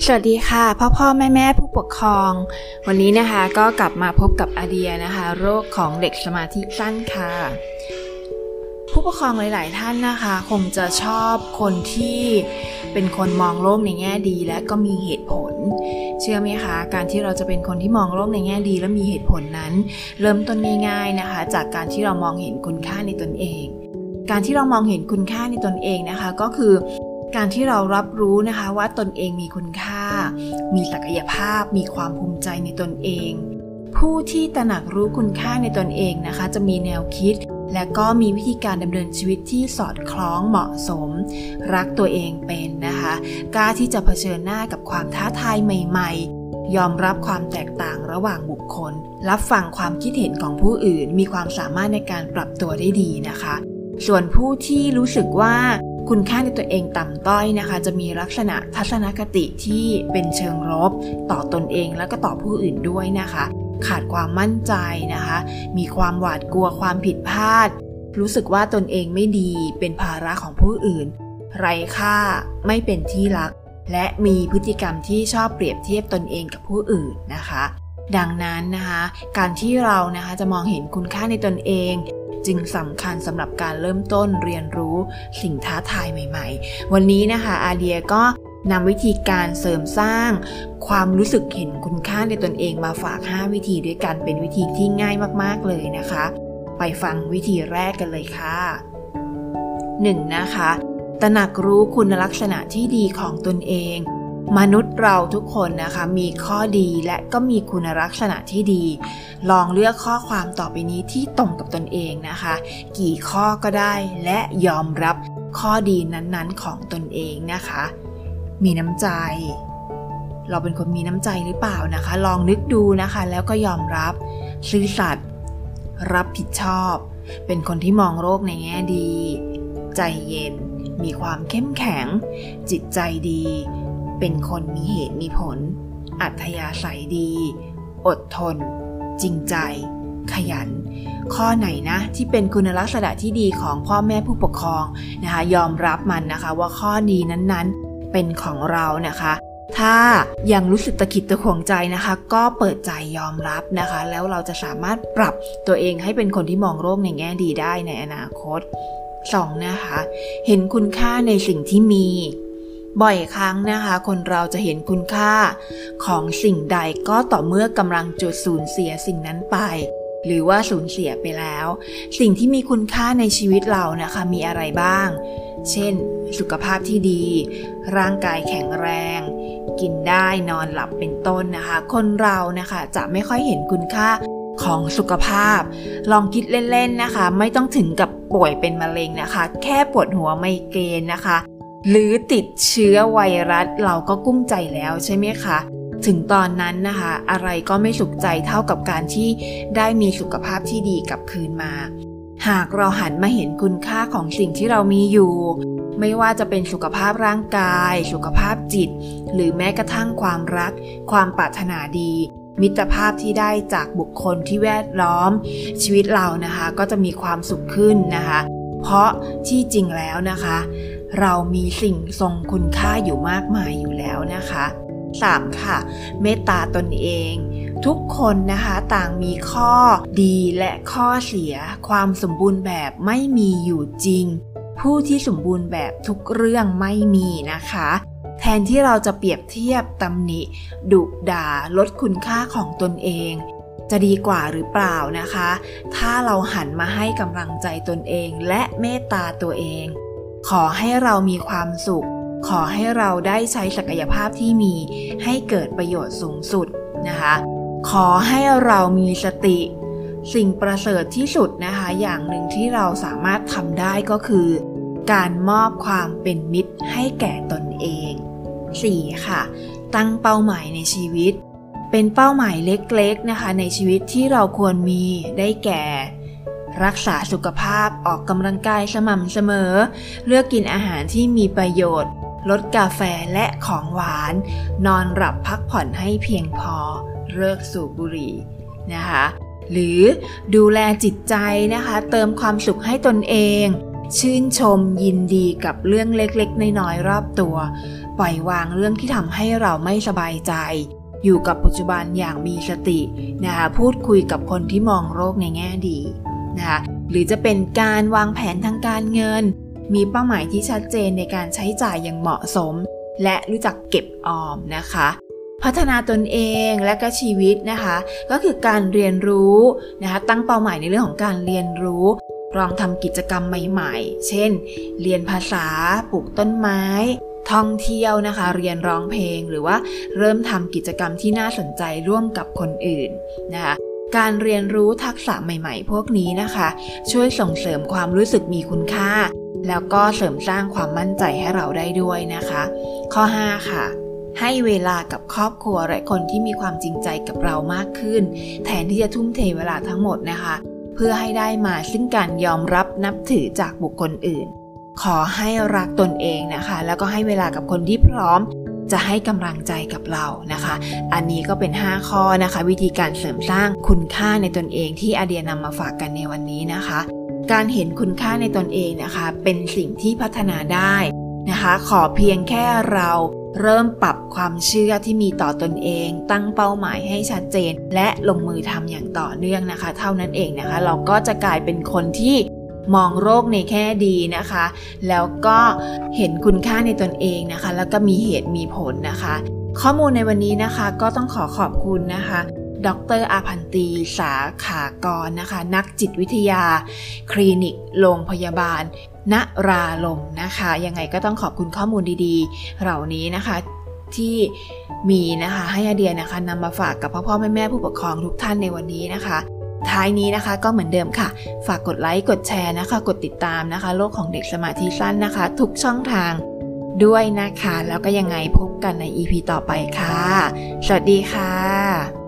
สวัสดีค่ะพ่อแม่ผู้ปกครองวันนี้นะคะก็กลับมาพบกับอาเดียนะคะโรคของเด็กสมาธิสั้นค่ะผู้ปกครองหลายๆท่านนะคะคงจะชอบคนที่เป็นคนมองโลกในแง่ดีและก็มีเหตุผลเชื่อไหมคะการที่เราจะเป็นคนที่มองโลกในแง่ดีและมีเหตุผลนั้นเริ่มต้นง่ายๆนะคะจากการที่เรามองเห็นคุณค่าในตนเองการที่เรามองเห็นคุณค่าในตนเองนะคะก็คือการที่เรารับรู้นะคะว่าตนเองมีคุณค่ามีศักยภาพมีความภูมิใจในตนเองผู้ที่ตระหนักรู้คุณค่าในตนเองนะคะจะมีแนวคิดและก็มีวิธีการดำเนินชีวิตที่สอดคล้องเหมาะสมรักตัวเองเป็นนะคะกล้าที่จะเผชิญหน้ากับความท้าทายใหม่ๆยอมรับความแตกต่างระหว่างบุคคลรับฟังความคิดเห็นของผู้อื่นมีความสามารถในการปรับตัวได้ดีนะคะส่วนผู้ที่รู้สึกว่าคุณค่าในตัวเองต่ำต้อยนะคะจะมีลักษณะทัศนคติที่เป็นเชิงลบต่อตนเองและก็ต่อผู้อื่นด้วยนะคะขาดความมั่นใจนะคะมีความหวาดกลัวความผิดพลาดรู้สึกว่าตนเองไม่ดีเป็นภาระของผู้อื่นไร้ค่าไม่เป็นที่รักและมีพฤติกรรมที่ชอบเปรียบเทียบตนเองกับผู้อื่นนะคะดังนั้นนะคะการที่เรานะคะจะมองเห็นคุณค่าในตนเองจึงสำคัญสำหรับการเริ่มต้นเรียนรู้สิ่งท้าทายใหม่ๆวันนี้นะคะอาเดียก็นำวิธีการเสริมสร้างความรู้สึกเห็นคุณค่าในตนเองมาฝาก5วิธีด้วยกันเป็นวิธีที่ง่ายมากๆเลยนะคะไปฟังวิธีแรกกันเลยค่ะ1นะคะตระหนักรู้คุณลักษณะที่ดีของตนเองมนุษย์เราทุกคนนะคะมีข้อดีและก็มีคุณลักษณะที่ดีลองเลือกข้อความต่อไปนี้ที่ตรงกับตนเองนะคะกี่ข้อก็ได้และยอมรับข้อดีนั้นๆของตนเองนะคะมีน้ำใจเราเป็นคนมีน้ำใจหรือเปล่านะคะลองนึกดูนะคะแล้วก็ยอมรับซื่อสัตย์รับผิดชอบเป็นคนที่มองโลกในแง่ดีใจเย็นมีความเข้มแข็งจิตใจดีเป็นคนมีเหตุมีผลอัธยาศัยดีอดทนจริงใจขยันข้อไหนนะที่เป็นคุณลักษณะที่ดีของพ่อแม่ผู้ปกครองนะคะยอมรับมันนะคะว่าข้อดีนั้นๆเป็นของเรานะคะถ้ายังรู้สึกตะขิดตะขวงใจนะคะก็เปิดใจยอมรับนะคะแล้วเราจะสามารถปรับตัวเองให้เป็นคนที่มองโลกในแง่ดีได้ในอนาคต2นะคะเห็นคุณค่าในสิ่งที่มีบ่อยครั้งนะคะคนเราจะเห็นคุณค่าของสิ่งใดก็ต่อเมื่อกำลังจะสูญเสียสิ่งนั้นไปหรือว่าสูญเสียไปแล้วสิ่งที่มีคุณค่าในชีวิตเรานะคะมีอะไรบ้างเช่นสุขภาพที่ดีร่างกายแข็งแรงกินได้นอนหลับเป็นต้นนะคะคนเรานะคะจะไม่ค่อยเห็นคุณค่าของสุขภาพลองคิดเล่นๆนะคะไม่ต้องถึงกับป่วยเป็นมะเร็งนะคะแค่ปวดหัวไมเกรนนะคะหรือติดเชื้อไวรัสเราก็กุ้มใจแล้วใช่ไหมคะถึงตอนนั้นนะคะอะไรก็ไม่สุขใจเท่ากับการที่ได้มีสุขภาพที่ดีกลับคืนมาหากเราหันมาเห็นคุณค่าของสิ่งที่เรามีอยู่ไม่ว่าจะเป็นสุขภาพร่างกายสุขภาพจิตหรือแม้กระทั่งความรักความปรารถนาดีมิตรภาพที่ได้จากบุคคลที่แวดล้อมชีวิตเรานะคะก็จะมีความสุขขึ้นนะคะเพราะที่จริงแล้วนะคะเรามีสิ่งทรงคุณค่าอยู่มากมายอยู่แล้วนะคะ3ค่ะเมตตาตนเองทุกคนนะคะต่างมีข้อดีและข้อเสียความสมบูรณ์แบบไม่มีอยู่จริงผู้ที่สมบูรณ์แบบทุกเรื่องไม่มีนะคะแทนที่เราจะเปรียบเทียบตำหนิดุด่าลดคุณค่าของตนเองจะดีกว่าหรือเปล่านะคะถ้าเราหันมาให้กำลังใจตนเองและเมตตาตัวเองขอให้เรามีความสุขขอให้เราได้ใช้ศักยภาพที่มีให้เกิดประโยชน์สูงสุดนะคะขอให้เรามีสติสิ่งประเสริฐที่สุดนะคะอย่างหนึ่งที่เราสามารถทำได้ก็คือการมอบความเป็นมิตรให้แก่ตนเอง4ค่ะตั้งเป้าหมายในชีวิตเป็นเป้าหมายเล็กๆนะคะในชีวิตที่เราควรมีได้แก่รักษาสุขภาพออกกำลังกายสม่ำเสมอเลือกกินอาหารที่มีประโยชน์ลดกาแฟและของหวานนอนหลับพักผ่อนให้เพียงพอเลิกสูบบุหรี่นะคะหรือดูแลจิตใจนะคะเติมความสุขให้ตนเองชื่นชมยินดีกับเรื่องเล็กๆน้อยๆรอบตัวปล่อยวางเรื่องที่ทำให้เราไม่สบายใจอยู่กับปัจจุบันอย่างมีสตินะคะพูดคุยกับคนที่มองโลกในแง่ดีนะคะหรือจะเป็นการวางแผนทางการเงินมีเป้าหมายที่ชัดเจนในการใช้จ่ายอย่างเหมาะสมและรู้จักเก็บออมนะคะพัฒนาตนเองและก็ชีวิตนะคะก็คือการเรียนรู้นะคะตั้งเป้าหมายในเรื่องของการเรียนรู้ลองทำกิจกรรมใหม่ๆเช่นเรียนภาษาปลูกต้นไม้ท่องเที่ยวนะคะเรียนร้องเพลงหรือว่าเริ่มทำกิจกรรมที่น่าสนใจร่วมกับคนอื่นนะคะการเรียนรู้ทักษะใหม่ๆพวกนี้นะคะช่วยส่งเสริมความรู้สึกมีคุณค่าแล้วก็เสริมสร้างความมั่นใจให้เราได้ด้วยนะคะข้อ5ค่ะให้เวลากับครอบครัวและคนที่มีความจริงใจกับเรามากขึ้นแทนที่จะทุ่มเทเวลาทั้งหมดนะคะเพื่อให้ได้มาซึ่งการยอมรับนับถือจากบุคคลอื่นขอให้รักตนเองนะคะแล้วก็ให้เวลากับคนที่พร้อมจะให้กำลังใจกับเรานะคะอันนี้ก็เป็น5ข้อนะคะวิธีการเสริมสร้างคุณค่าในตนเองที่อาเดียนำมาฝากกันในวันนี้นะคะการเห็นคุณค่าในตนเองนะคะเป็นสิ่งที่พัฒนาได้นะคะขอเพียงแค่เราเริ่มปรับความเชื่อที่มีต่อตนเองตั้งเป้าหมายให้ชัดเจนและลงมือทำอย่างต่อเนื่องนะคะเท่านั้นเองนะคะเราก็จะกลายเป็นคนที่มองโลกในแง่ดีนะคะแล้วก็เห็นคุณค่าในตนเองนะคะแล้วก็มีเหตุมีผลนะคะข้อมูลในวันนี้นะคะก็ต้องขอบคุณนะคะดร.อาพันตีสาขากรนะคะนักจิตวิทยาคลินิกโรงพยาบาลนราลมนะคะยังไงก็ต้องขอบคุณข้อมูลดีๆเหล่านี้นะคะที่มีนะคะให้อาเดียนะคะนำมาฝากกับพ่อแม่ผู้ปกครองทุกท่านในวันนี้นะคะท้ายนี้นะคะก็เหมือนเดิมค่ะฝากกดไลค์กดแชร์นะคะกดติดตามนะคะโลกของเด็กสมาธิสั้นนะคะทุกช่องทางด้วยนะคะแล้วก็ยังไงพบกันใน EP ต่อไปค่ะสวัสดีค่ะ